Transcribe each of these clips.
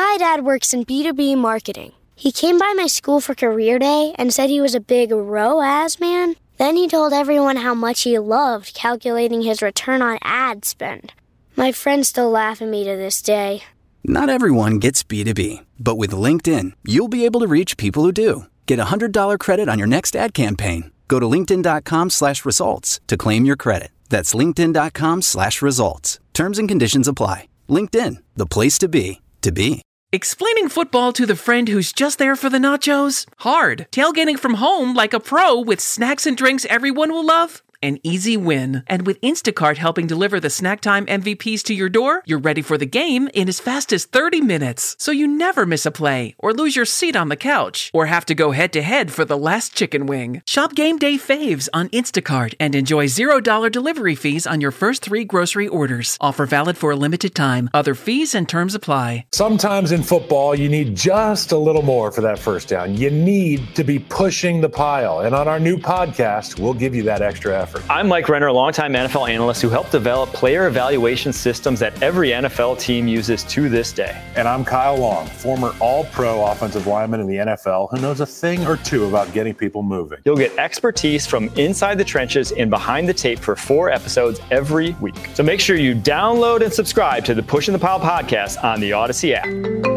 My dad works in B2B marketing. He came by my school for career day and said he was a big ROAS man. Then he told everyone how much he loved calculating his return on ad spend. My friends still laugh at me to this day. Not everyone gets B2B, but with LinkedIn, you'll be able to reach people who do. Get a $100 credit on your next ad campaign. Go to linkedin.com/results to claim your credit. That's linkedin.com/results. Terms and conditions apply. LinkedIn, the place to be, to be. Explaining football to the friend who's just there for the nachos? Hard. Tailgating from home like a pro with snacks and drinks everyone will love? An easy win. And with Instacart helping deliver the snack time MVPs to your door, you're ready for the game in as fast as 30 minutes. So you never miss a play, or lose your seat on the couch, or have to go head-to-head for the last chicken wing. Shop Game Day Faves on Instacart and enjoy $0 delivery fees on your first 3 grocery orders. Offer valid for a limited time. Other fees and terms apply. Sometimes in football, you need just a little more for that first down. You need to be pushing the pile. And on our new podcast, we'll give you that extra effort. I'm Mike Renner, a longtime NFL analyst who helped develop player evaluation systems that every NFL team uses to this day. And I'm Kyle Long, former all-pro offensive lineman in the NFL who knows a thing or two about getting people moving. You'll get expertise from inside the trenches and behind the tape for 4 episodes every week. So make sure you download and subscribe to the Pushing the Pile podcast on the Odyssey app.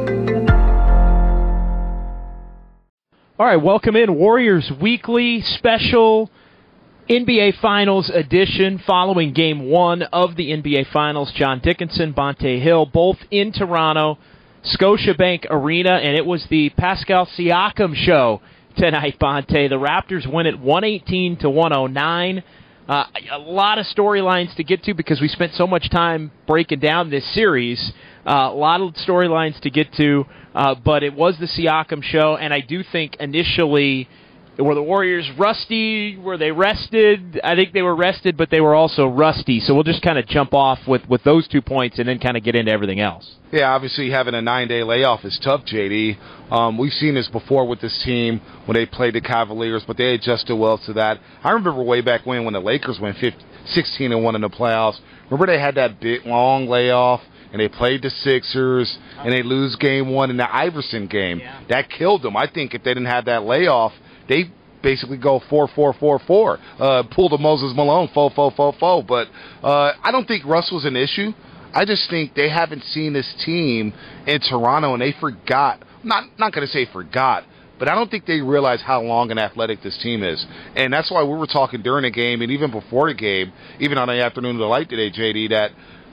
All right, welcome in Warriors Weekly special NBA Finals edition following Game 1 of the NBA Finals. John Dickinson, Bonte Hill, both in Toronto, Scotiabank Arena, and it was the Pascal Siakam show tonight, Bonte. The Raptors win it 118-109. A lot of storylines to get to because we spent so much time breaking down this series. A lot of storylines to get to, but it was the Siakam show, and I do think initially, were the Warriors rusty? Were they rested? I think they were rested, but they were also rusty. So we'll just kind of jump off with those 2 points and then kind of get into everything else. Yeah, obviously having a 9-day layoff is tough, JD. We've seen this before with this team when they played the Cavaliers, but they adjusted well to that. I remember way back when the Lakers went 16-1 in the playoffs. Remember they had that big, long layoff, and they played the Sixers, and they lose Game 1 in the Iverson game. Yeah. That killed them. I think if they didn't have that layoff, they basically go 4-4-4-4. Pull the Moses Malone, 4-4-4-4. But I don't think Russ was an issue. I just think they haven't seen this team in Toronto, and they forgot. Not going to say forgot, but I don't think they realize how long and athletic this team is. And that's why we were talking during the game and even before the game, even on the Afternoon of the Light today, JD, that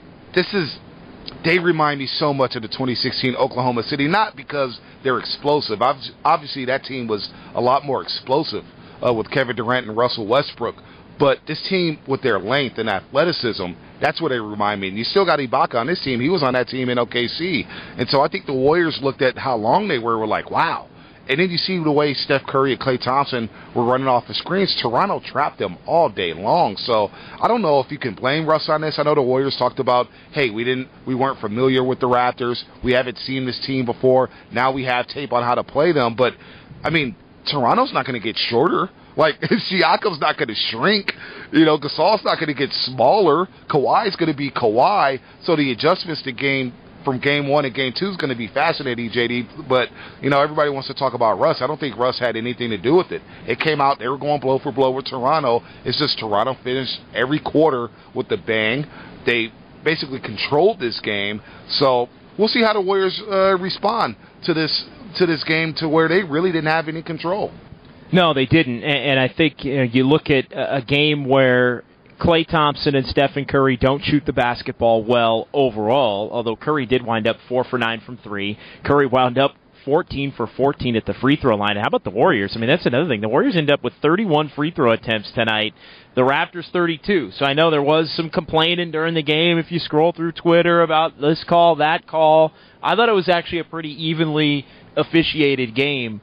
they remind me so much of the 2016 Oklahoma City, not because they're explosive. Obviously, that team was a lot more explosive with Kevin Durant and Russell Westbrook. But this team, with their length and athleticism, that's what they remind me. And you still got Ibaka on this team. He was on that team in OKC. And so I think the Warriors looked at how long they were like, wow. And then you see the way Steph Curry and Klay Thompson were running off the screens. Toronto trapped them all day long. So I don't know if you can blame Russ on this. I know the Warriors talked about, hey, we weren't familiar with the Raptors. We haven't seen this team before. Now we have tape on how to play them. But, I mean, Toronto's not going to get shorter. Like, Siakam's not going to shrink. Gasol's not going to get smaller. Kawhi's going to be Kawhi. So the adjustments from Game 1 and Game 2 is going to be fascinating, JD. But, everybody wants to talk about Russ. I don't think Russ had anything to do with it. It came out, they were going blow for blow with Toronto. It's just Toronto finished every quarter with the bang. They basically controlled this game. So we'll see how the Warriors respond to this game to where they really didn't have any control. No, they didn't. And I think you look at a game where Klay Thompson and Stephen Curry don't shoot the basketball well overall, although Curry did wind up 4 for 9 from 3. Curry wound up 14 for 14 at the free throw line. How about the Warriors? I mean, that's another thing. The Warriors end up with 31 free throw attempts tonight. The Raptors 32. So I know there was some complaining during the game if you scroll through Twitter about this call, that call. I thought it was actually a pretty evenly officiated game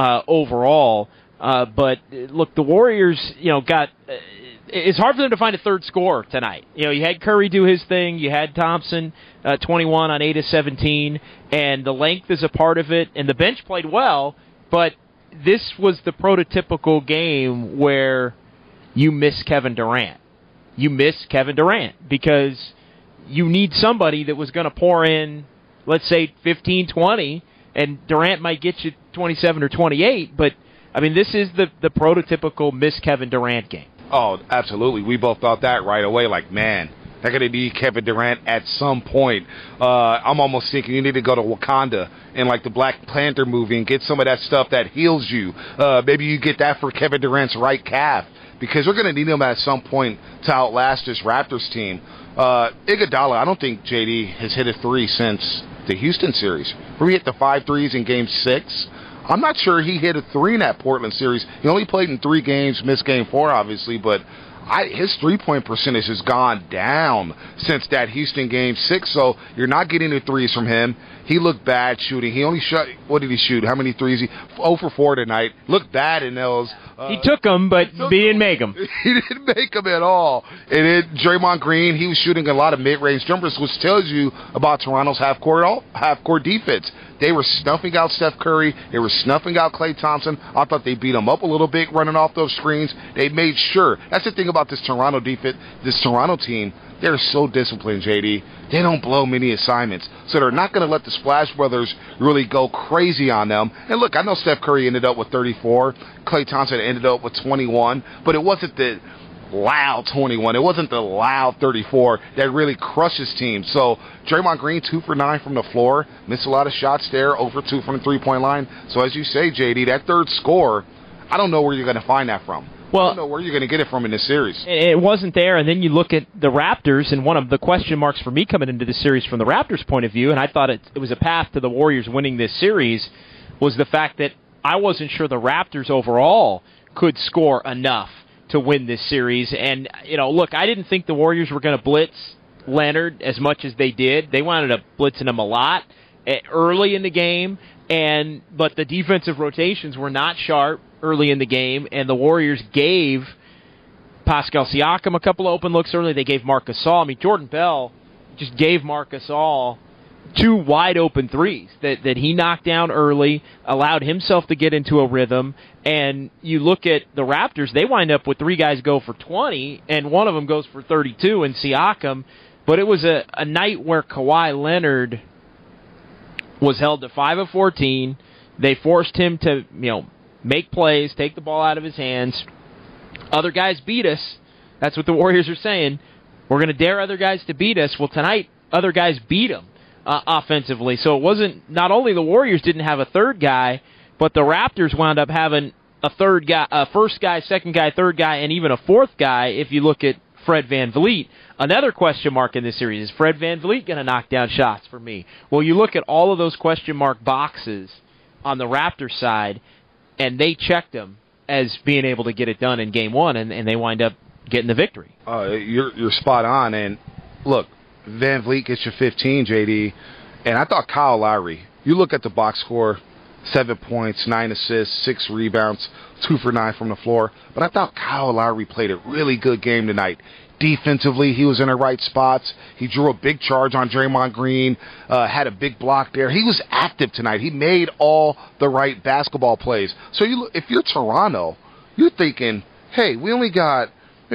overall. But look, the Warriors, got. It's hard for them to find a third scorer tonight. You had Curry do his thing. You had Thompson, 21 on 8 of 17, and the length is a part of it. And the bench played well, but this was the prototypical game where you miss Kevin Durant. You miss Kevin Durant because you need somebody that was going to pour in let's say 15, 20, and Durant might get you 27 or 28, but, I mean, this is the prototypical Miss Kevin Durant game. Oh, absolutely. We both thought that right away, like, man, they're going to need Kevin Durant at some point. I'm almost thinking you need to go to Wakanda in, like, the Black Panther movie and get some of that stuff that heals you. Maybe you get that for Kevin Durant's right calf, because we're going to need him at some point to outlast this Raptors team. Iguodala, I don't think JD has hit a three since the Houston series. Where he hit the 5 threes in Game 6. I'm not sure he hit a three in that Portland series. He only played in 3 games, missed Game 4, obviously, but his three-point percentage has gone down since that Houston Game 6, so you're not getting the threes from him. He looked bad shooting. He only shot, what did he shoot? How many threes? 0 for 4 tonight. Looked bad in those. He took them, but he didn't make them. He didn't make them at all. And then Draymond Green, he was shooting a lot of mid-range jumpers, which tells you about Toronto's half-court defense. They were snuffing out Steph Curry. They were snuffing out Klay Thompson. I thought they beat him up a little bit running off those screens. They made sure. That's the thing about this Toronto defense, this Toronto team. They're so disciplined, JD. They don't blow many assignments. So they're not going to let the Splash Brothers really go crazy on them. And look, I know Steph Curry ended up with 34. Klay Thompson ended up with 21. But it wasn't the loud 21. It wasn't the loud 34 that really crushes teams. So Draymond Green, 2 for 9 from the floor. Missed a lot of shots there, 0 for 2 from the three-point line. So as you say, JD, that third score, I don't know where you're going to find that from. Well, I don't know where you're going to get it from in this series. It wasn't there, and then you look at the Raptors, and one of the question marks for me coming into the series from the Raptors' point of view, and I thought it was a path to the Warriors winning this series, was the fact that I wasn't sure the Raptors overall could score enough to win this series. And, you know, look, I didn't think the Warriors were going to blitz Leonard as much as they did. They wound up blitzing him a lot early in the game, but the defensive rotations were not sharp early in the game, and the Warriors gave Pascal Siakam a couple of open looks early. They gave Marc Gasol. I mean, Jordan Bell just gave Marc Gasol 2 wide-open threes that he knocked down early, allowed himself to get into a rhythm, and you look at the Raptors, they wind up with 3 guys go for 20, and one of them goes for 32 in Siakam, but it was a night where Kawhi Leonard was held to 5 of 14. They forced him to, make plays, take the ball out of his hands. Other guys beat us. That's what the Warriors are saying. We're going to dare other guys to beat us. Well, tonight, other guys beat them offensively. So it wasn't, not only the Warriors didn't have a third guy, but the Raptors wound up having a third guy, a first guy, second guy, third guy, and even a fourth guy if you look at Fred VanVleet. Another question mark in this series, is Fred VanVleet going to knock down shots for me? Well, you look at all of those question mark boxes on the Raptors side, and they checked them as being able to get it done in Game 1, and they wind up getting the victory. You're spot on. And look, VanVleet gets you 15, JD, and I thought Kyle Lowry, you look at the box score, 7 points, 9 assists, 6 rebounds, 2 for 9 from the floor, but I thought Kyle Lowry played a really good game tonight. Defensively, he was in the right spots. He drew a big charge on Draymond Green, had a big block there. He was active tonight. He made all the right basketball plays. So if you're Toronto, you're thinking, hey, we only got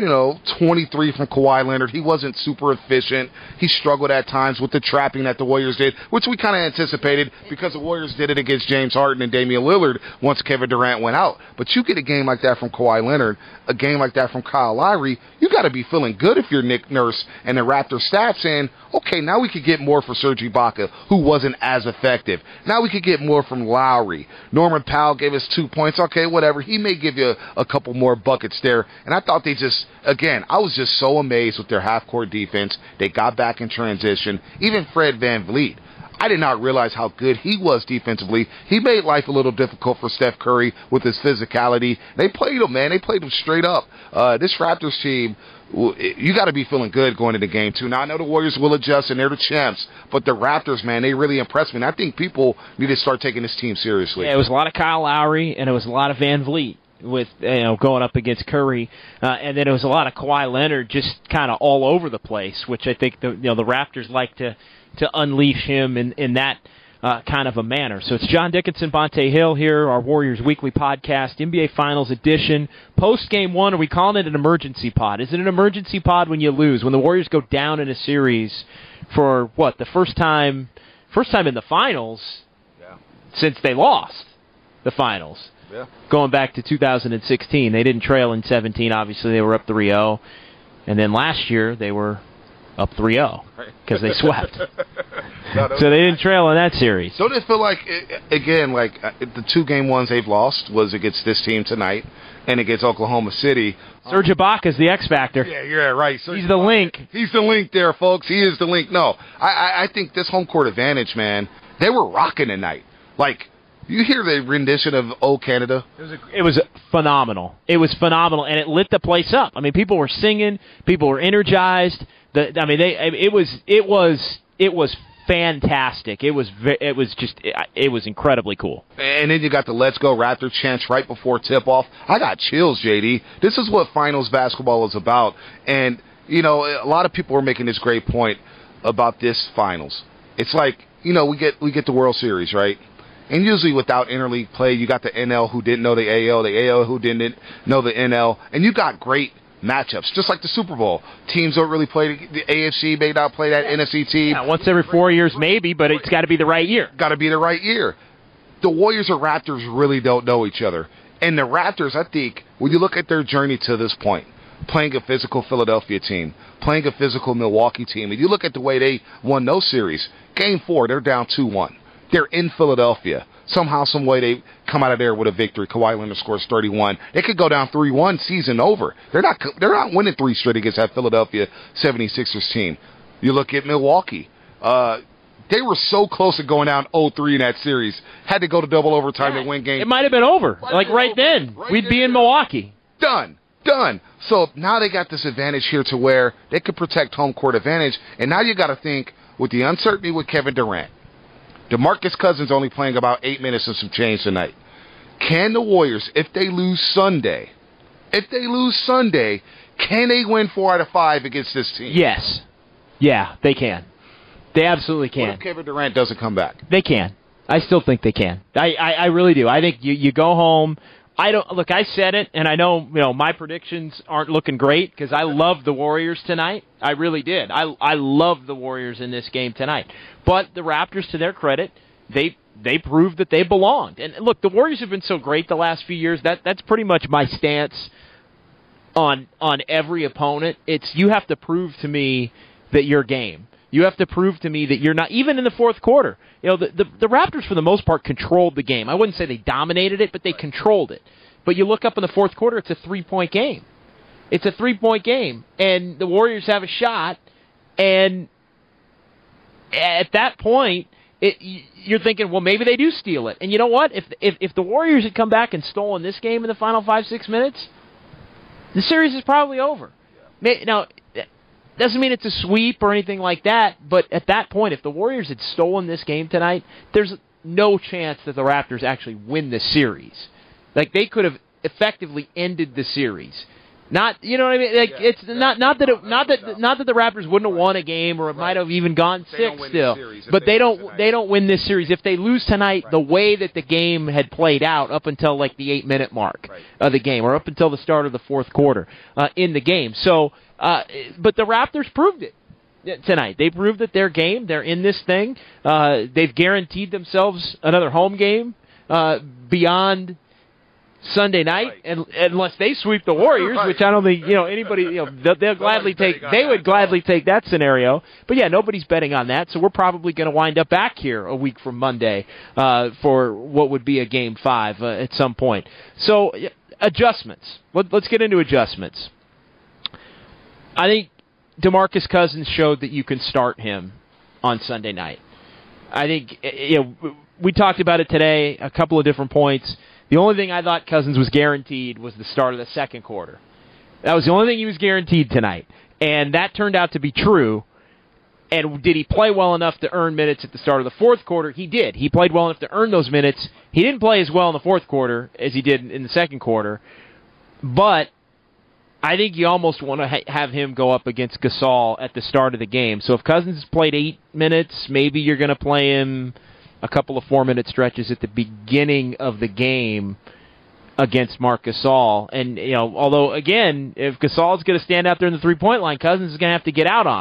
23 from Kawhi Leonard. He wasn't super efficient. He struggled at times with the trapping that the Warriors did, which we kind of anticipated because the Warriors did it against James Harden and Damian Lillard once Kevin Durant went out. But you get a game like that from Kawhi Leonard, a game like that from Kyle Lowry, you got to be feeling good if you're Nick Nurse and the Raptors staff saying, okay, now we could get more for Serge Ibaka, who wasn't as effective. Now we could get more from Lowry. Norman Powell gave us 2 points. Okay, whatever. He may give you a couple more buckets there. And I thought they just, again, I was just so amazed with their half-court defense. They got back in transition. Even Fred VanVleet, I did not realize how good he was defensively. He made life a little difficult for Steph Curry with his physicality. They played him, man. They played him straight up. This Raptors team, you got to be feeling good going into Game 2. Now, I know the Warriors will adjust, and they're the champs, but the Raptors, man, they really impressed me. And I think people need to start taking this team seriously. Yeah, it was a lot of Kyle Lowry, and it was a lot of VanVleet with going up against Curry, and then it was a lot of Kawhi Leonard just kind of all over the place, which I think the Raptors like to unleash him in that kind of a manner. So it's John Dickinson, Bonte Hill here, our Warriors Weekly Podcast, NBA Finals Edition, post Game 1. Are we calling it an emergency pod? Is it an emergency pod when you lose, when the Warriors go down in a series for the first time First time in the finals since they lost the finals. Yeah. Going back to 2016. They didn't trail in 17, obviously. They were up 3-0. And then last year, they were up 3-0 because they swept. So they didn't trail in that series. Don't it feel like, again, like the 2-game ones they've lost was against this team tonight and against Oklahoma City. Serge Ibaka's the X Factor. Yeah, right. He's the link. He's the link there, folks. He is the link. No, I think this home court advantage, man, they were rocking tonight. Like, you hear the rendition of "Oh Canada"? It was phenomenal. It was phenomenal, and it lit the place up. I mean, people were singing, people were energized. It was fantastic. It was incredibly cool. And then you got the "Let's Go Raptor" chants right before tip-off. I got chills, JD. This is what finals basketball is about. And you know, a lot of people were making this great point about this finals. It's like, you know, we get the World Series, right? And usually without interleague play, you got the NL who didn't know the AL who didn't know the NL, and you got great matchups, just like the Super Bowl. Teams don't really play. The AFC may not play that NFC team. Yeah, once every 4 years maybe, but it's got to be the right year. Got to be the right year. The Warriors or Raptors really don't know each other. And the Raptors, I think, when you look at their journey to this point, playing a physical Philadelphia team, playing a physical Milwaukee team, and you look at the way they won those series, Game 4, they're down 2-1. They're in Philadelphia. Somehow, some way, they come out of there with a victory. Kawhi Leonard scores 31. They could go down 3-1, season over. They're not winning 3 straight against that Philadelphia 76ers team. You look at Milwaukee. They were so close to going down 0-3 in that series. Had to go to double overtime to win game. It might have been over. Right then. We'd be in Milwaukee. Done. So now they got this advantage here to where they could protect home court advantage. And now you got to think, with the uncertainty with Kevin Durant, DeMarcus Cousins only playing about 8 minutes and some change tonight. Can the Warriors, if they lose Sunday, can they win 4 out of 5 against this team? Yes. Yeah, they can. They absolutely can. What if Kevin Durant doesn't come back? They can. I still think they can. I really do. I think you go home. I said it, and I know my predictions aren't looking great because I love the Warriors tonight. I really did. I love the Warriors in this game tonight. But the Raptors, to their credit, they proved that they belonged. And look, the Warriors have been so great the last few years. That's pretty much my stance on every opponent. It's you have to prove to me that you're game. You have to prove to me that you're not, even in the fourth quarter. The Raptors, for the most part, controlled the game. I wouldn't say they dominated it, but they controlled it. But you look up in the fourth quarter, it's a 3-point game. It's a 3-point game, and the Warriors have a shot, and at that point, you're thinking, well, maybe they do steal it. And you know what? If the Warriors had come back and stolen this game in the final 5-6 minutes, the series is probably over. Now, doesn't mean it's a sweep or anything like that, but at that point, if the Warriors had stolen this game tonight, there's no chance that the Raptors actually win the series. Like, they could have effectively ended the series. Not, you know what I mean? Like, it's not that the Raptors wouldn't have won a game, or it might have even gone 6 still. But they don't win this series if they lose tonight. The way that the game had played out up until like the 8-minute mark of the game, or up until the start of the fourth quarter in the game. So, but the Raptors proved it tonight. They proved that they're game. They're in this thing. They've guaranteed themselves another home game beyond Sunday night, and unless they sweep the Warriors, which I don't think anybody they'll gladly take. They would gladly take that scenario. But yeah, nobody's betting on that, so we're probably going to wind up back here a week from Monday for what would be a Game 5 at some point. So adjustments. Let's get into adjustments. I think DeMarcus Cousins showed that you can start him on Sunday night. I think we talked about it today, a couple of different points. The only thing I thought Cousins was guaranteed was the start of the second quarter. That was the only thing he was guaranteed tonight. And that turned out to be true. And did he play well enough to earn minutes at the start of the fourth quarter? He did. He played well enough to earn those minutes. He didn't play as well in the fourth quarter as he did in the second quarter. But I think you almost want to have him go up against Gasol at the start of the game. So if Cousins has played 8 minutes, maybe you're going to play him a couple of 4-minute stretches at the beginning of the game against Marc Gasol. And, although, again, if Gasol's going to stand out there in the three-point line, Cousins is going to have to get out on him.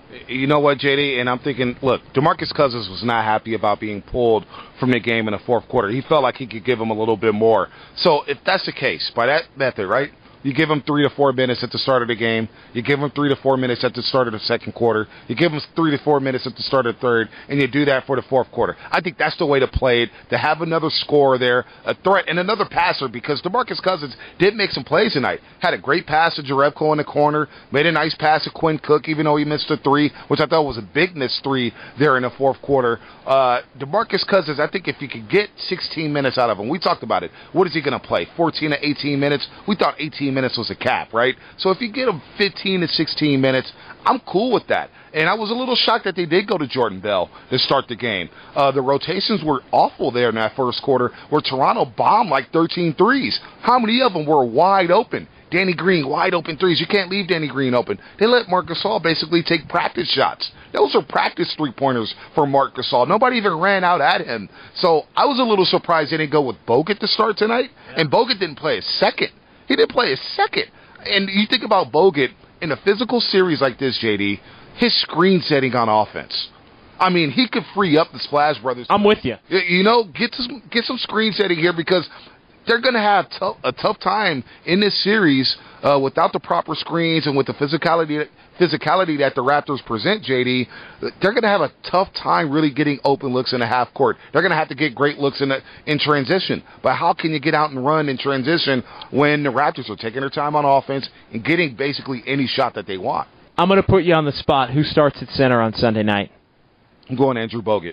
You know what, JD? And I'm thinking, look, DeMarcus Cousins was not happy about being pulled from the game in the fourth quarter. He felt like he could give him a little bit more. So if that's the case, by that method, right, you give him 3 to 4 minutes at the start of the game. You give him 3 to 4 minutes at the start of the second quarter. You give him 3 to 4 minutes at the start of the third, and you do that for the fourth quarter. I think that's the way to play it, to have another scorer there, a threat, and another passer, because DeMarcus Cousins did make some plays tonight. Had a great pass to Jerebko in the corner, made a nice pass to Quinn Cook, even though he missed a 3, which I thought was a big missed 3 there in the fourth quarter. DeMarcus Cousins, I think if you could get 16 minutes out of him, we talked about it. What is he going to play, 14 to 18 minutes? We thought 18 minutes was a cap, right? So if you get him 15 to 16 minutes, I'm cool with that. And I was a little shocked that they did go to Jordan Bell to start the game. The rotations were awful there in that first quarter, where Toronto bombed like 13 threes. How many of them were wide open? Danny Green, wide open threes. You can't leave Danny Green open. They let Marc Gasol basically take practice shots. Those are practice three-pointers for Marc Gasol. Nobody even ran out at him. So I was a little surprised they didn't go with Bogut to start tonight. And Bogut didn't play a second. He didn't play a second. And you think about Bogut in a physical series like this, JD, his screen setting on offense. I mean, he could free up the Splash Brothers. I'm with you. You know, get some screen setting here, because they're going to have a tough time in this series without the proper screens and with the physicality that the Raptors present, JD. They're going to have a tough time really getting open looks in the half court. They're going to have to get great looks in transition. But how can you get out and run in transition when the Raptors are taking their time on offense and getting basically any shot that they want? I'm going to put you on the spot. Who starts at center on Sunday night? I'm going Andrew Bogut.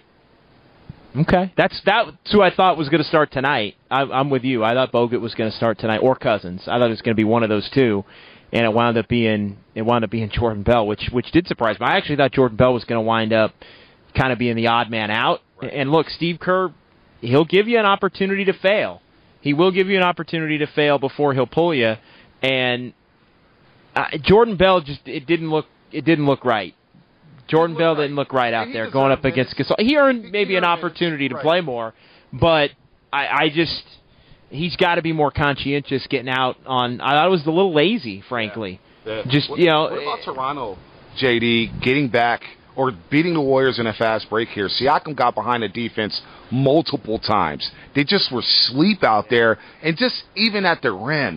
Okay. That's who I thought was going to start tonight. I'm with you. I thought Bogut was going to start tonight, or Cousins. I thought it was going to be one of those two, and it wound up being Jordan Bell, which did surprise me. I actually thought Jordan Bell was going to wind up kind of being the odd man out. Right. And look, Steve Kerr, he'll give you an opportunity to fail. He will give you an opportunity to fail before he'll pull you. And Jordan Bell it didn't look right. Jordan Bell didn't look right out there going up against Gasol. He earned maybe an opportunity to play more, but he's got to be more conscientious getting out on. I thought it was a little lazy, frankly. Yeah. What about Toronto, JD, getting back or beating the Warriors in a fast break here? Siakam got behind the defense multiple times. They just were asleep out there, and just even at the rim,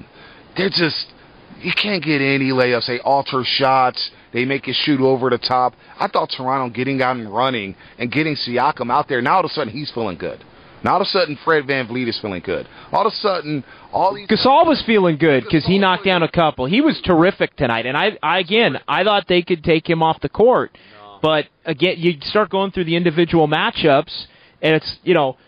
you can't get any layups. They alter shots. They make you shoot over the top. I thought Toronto getting out and running and getting Siakam out there, now all of a sudden he's feeling good. Now all of a sudden Fred VanVleet is feeling good. All of a sudden Gasol was feeling good because he knocked down a couple. He was terrific tonight, and I thought they could take him off the court. No. But again, you start going through the individual matchups, and it's,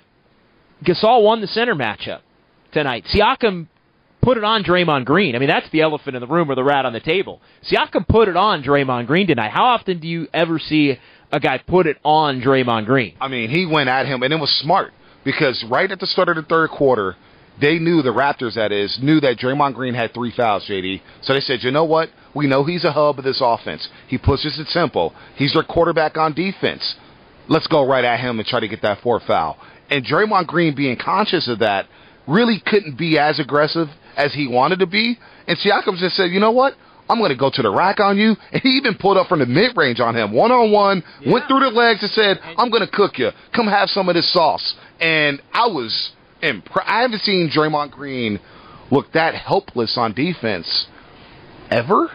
Gasol won the center matchup tonight. Siakam put it on Draymond Green. I mean, that's the elephant in the room or the rat on the table. Siakam put it on Draymond Green tonight. How often do you ever see a guy put it on Draymond Green? I mean, he went at him, and it was smart, because right at the start of the third quarter, they knew, the Raptors knew that Draymond Green had 3 fouls, JD. So they said, you know what? We know he's a hub of this offense. He pushes it simple. He's their quarterback on defense. Let's go right at him and try to get that 4th foul. And Draymond Green, being conscious of that, really couldn't be as aggressive as he wanted to be. And Siakam just said, you know what? I'm going to go to the rack on you. And he even pulled up from the mid-range on him, one-on-one, went through the legs and said, I'm going to cook you. Come have some of this sauce. And I was impressed. I haven't seen Draymond Green look that helpless on defense ever.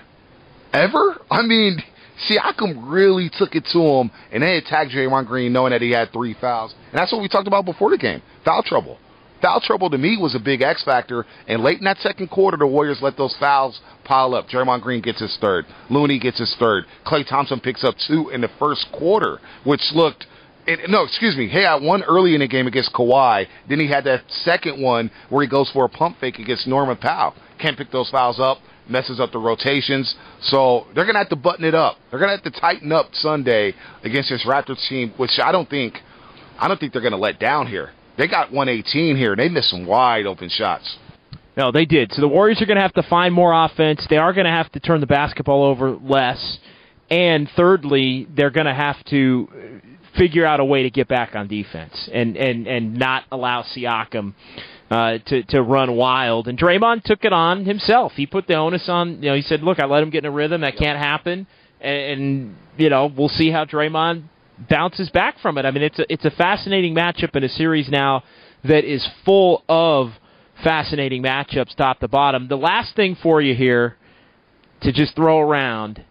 I mean, Siakam really took it to him, and they attacked Draymond Green knowing that he had 3 fouls. And that's what we talked about before the game, foul trouble. Foul trouble to me was a big X factor, and late in that second quarter, the Warriors let those fouls pile up. Draymond Green gets his 3rd. Looney gets his 3rd. Klay Thompson picks up 2 in the first quarter, which looked... He had 1 early in the game against Kawhi. Then he had that second one where he goes for a pump fake against Norman Powell. Can't pick those fouls up, messes up the rotations. So they're going to have to button it up. They're going to have to tighten up Sunday against this Raptors team, which I don't think they're going to let down here. They got 118 here. They missed some wide open shots. No, they did. So the Warriors are going to have to find more offense. They are going to have to turn the basketball over less. And thirdly, they're going to have to figure out a way to get back on defense and not allow Siakam to run wild. And Draymond took it on himself. He put the onus on, he said, look, I let him get in a rhythm. That can't happen. And we'll see how Draymond bounces back from it. I mean, it's a fascinating matchup in a series now that is full of fascinating matchups top to bottom. The last thing for you here to just throw around,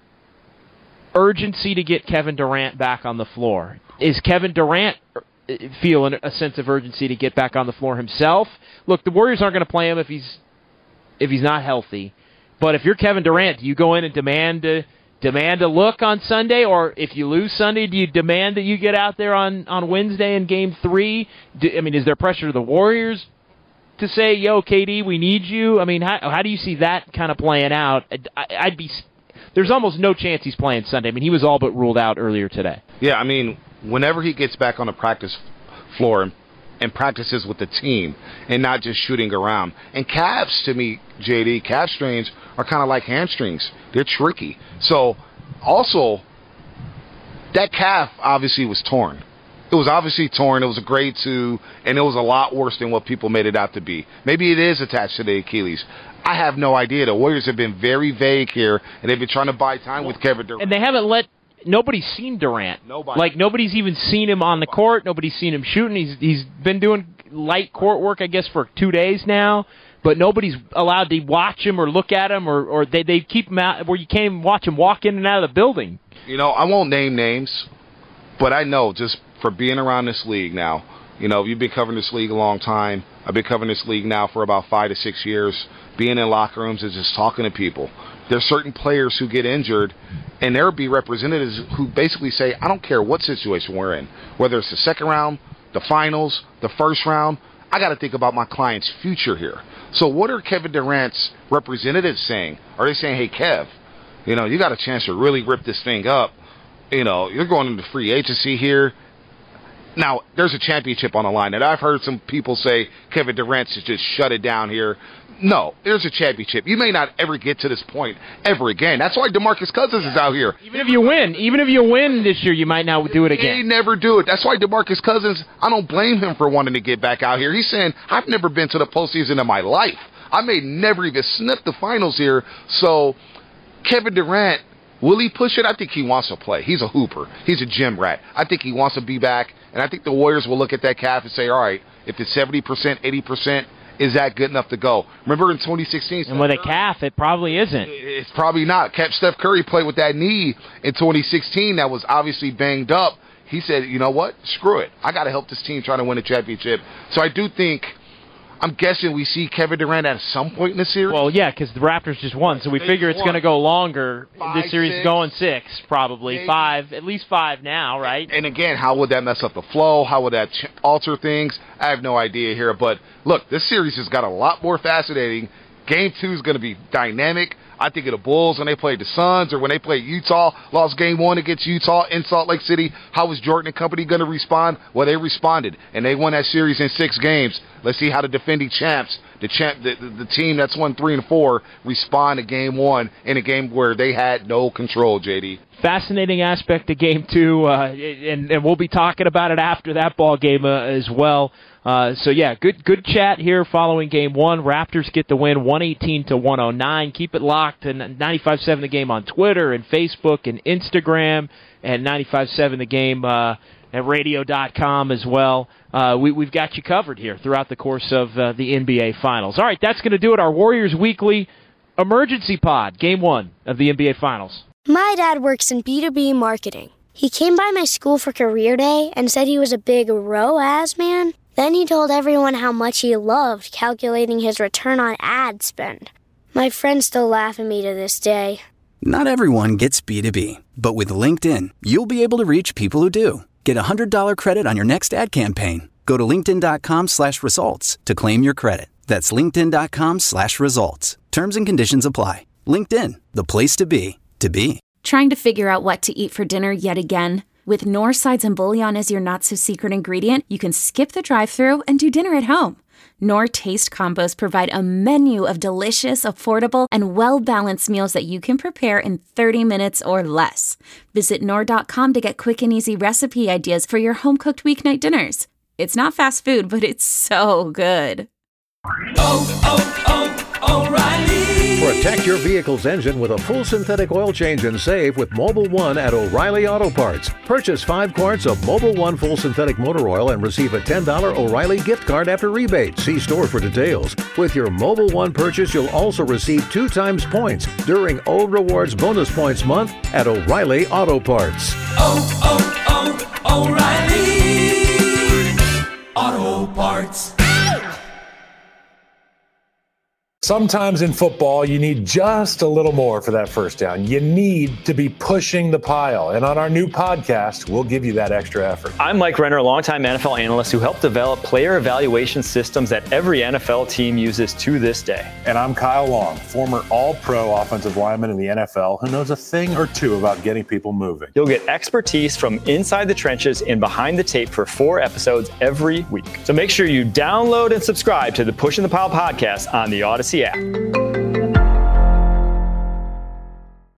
urgency to get Kevin Durant back on the floor. Is Kevin Durant feeling a sense of urgency to get back on the floor himself? Look, the Warriors aren't going to play him if he's not healthy. But if you're Kevin Durant, do you go in and demand a look on Sunday? Or if you lose Sunday, do you demand that you get out there on Wednesday in Game 3? Is there pressure to the Warriors to say, yo, KD, we need you? I mean, how do you see that kind of playing out? There's almost no chance he's playing Sunday. I mean, he was all but ruled out earlier today. Yeah, I mean, whenever he gets back on the practice floor and practices with the team and not just shooting around. And calves, to me, JD, calf strains are kind of like hamstrings. They're tricky. So, also, that calf obviously was torn. It was obviously torn. It was a grade 2, and it was a lot worse than what people made it out to be. Maybe it is attached to the Achilles. I have no idea. The Warriors have been very vague here, and they've been trying to buy time with Kevin Durant. And they haven't nobody's seen Durant. Nobody. Like, nobody's even seen him on the court. Nobody's seen him shooting. He's been doing light court work, I guess, for 2 days now. But nobody's allowed to watch him or look at him, or they keep him out where you can't even watch him walk in and out of the building. I won't name names, but I know just for being around this league now, you've been covering this league a long time. I've been covering this league now for about 5 to 6 years. Being in locker rooms and just talking to people. There's certain players who get injured, and there will be representatives who basically say, I don't care what situation we're in, whether it's the second round, the finals, the first round, I got to think about my client's future here. So what are Kevin Durant's representatives saying? Are they saying, hey, Kev, you got a chance to really rip this thing up. You're going into free agency here. Now, there's a championship on the line, and I've heard some people say Kevin Durant should just shut it down here. No, there's a championship. You may not ever get to this point ever again. That's why DeMarcus Cousins is out here. Even if you win this year, you might not do it again. They never do it. That's why DeMarcus Cousins, I don't blame him for wanting to get back out here. He's saying, I've never been to the postseason in my life. I may never even sniff the finals here. So, Kevin Durant, will he push it? I think he wants to play. He's a hooper. He's a gym rat. I think he wants to be back, and I think the Warriors will look at that calf and say, all right, if it's 70%, 80%, is that good enough to go? Remember in 2016? And with a calf, it probably isn't. It's probably not. Steph Curry played with that knee in 2016 that was obviously banged up. He said, you know what? Screw it. I got to help this team try to win a championship. So I do think, I'm guessing we see Kevin Durant at some point in the series. Well, yeah, because the Raptors just won, so we figure it's going to go longer. This series is going 6, probably. Maybe. 5, at least 5 now, right? And again, how would that mess up the flow? How would that alter things? I have no idea here. But look, this series has got a lot more fascinating. Game 2 is going to be dynamic. I think of the Bulls when they played the Suns, or when they played Utah, lost Game 1 against Utah in Salt Lake City. How was Jordan and company going to respond? Well, they responded, and they won that series in 6 games. Let's see how the defending champs, the team that's won 3 and 4, respond to Game 1 in a game where they had no control, JD. Fascinating aspect of Game 2, and we'll be talking about it after that ball game as well. So yeah, good chat here following Game 1. Raptors get the win 118-109. Keep it locked to 95.7 The Game on Twitter and Facebook and Instagram, and 95.7 The Game at radio.com as well. We've got you covered here throughout the course of the NBA Finals. All right, that's going to do it. Our Warriors Weekly Emergency Pod, Game 1 of the NBA Finals. My dad works in B2B marketing. He came by my school for career day and said he was a big ROAS man. Then he told everyone how much he loved calculating his return on ad spend. My friends still laugh at me to this day. Not everyone gets B2B, but with LinkedIn, you'll be able to reach people who do. Get a $100 credit on your next ad campaign. Go to linkedin.com/results to claim your credit. That's linkedin.com/results. Terms and conditions apply. LinkedIn, the place to be, to be. Trying to figure out what to eat for dinner yet again? With Knorr sides and bouillon as your not-so-secret ingredient, you can skip the drive-thru and do dinner at home. Knorr Taste Combos provide a menu of delicious, affordable, and well-balanced meals that you can prepare in 30 minutes or less. Visit Knorr.com to get quick and easy recipe ideas for your home-cooked weeknight dinners. It's not fast food, but it's so good. O'Reilly. Protect your vehicle's engine with a full synthetic oil change and save with Mobil 1 at O'Reilly Auto Parts. Purchase 5 quarts of Mobil 1 full synthetic motor oil and receive a $10 O'Reilly gift card after rebate. See store for details. With your Mobil 1 purchase, you'll also receive 2 times points during O Rewards Bonus Points Month at O'Reilly Auto Parts. O'Reilly Auto Parts. Sometimes in football, you need just a little more for that first down. You need to be pushing the pile. And on our new podcast, we'll give you that extra effort. I'm Mike Renner, a longtime NFL analyst who helped develop player evaluation systems that every NFL team uses to this day. And I'm Kyle Long, former all-pro offensive lineman in the NFL who knows a thing or two about getting people moving. You'll get expertise from inside the trenches and behind the tape for 4 episodes every week. So make sure you download and subscribe to the Pushing the Pile podcast on the Odyssey app.